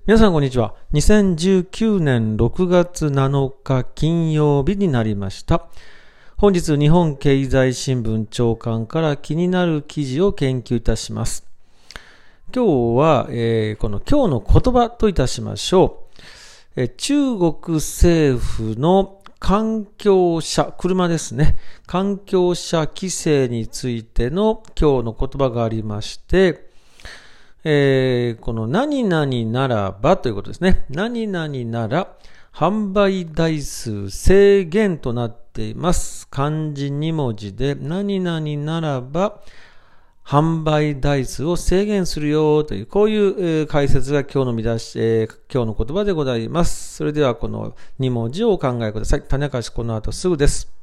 皆さんこんにちは。2019年6月7日金曜日になりました。本日日本経済新聞朝刊から気になる記事を研究いたします。今日は、この今日の言葉といたしましょう。中国政府の環境車、車ですね。環境車規制についての今日の言葉がありまして、この何々ならばということですね。何々なら販売台数制限となっています。漢字2文字で何々ならば販売台数を制限するよという、こういう解説が今日の見出し、今日の言葉でございます。それではこの2文字をお考えください。種明かしこの後すぐです。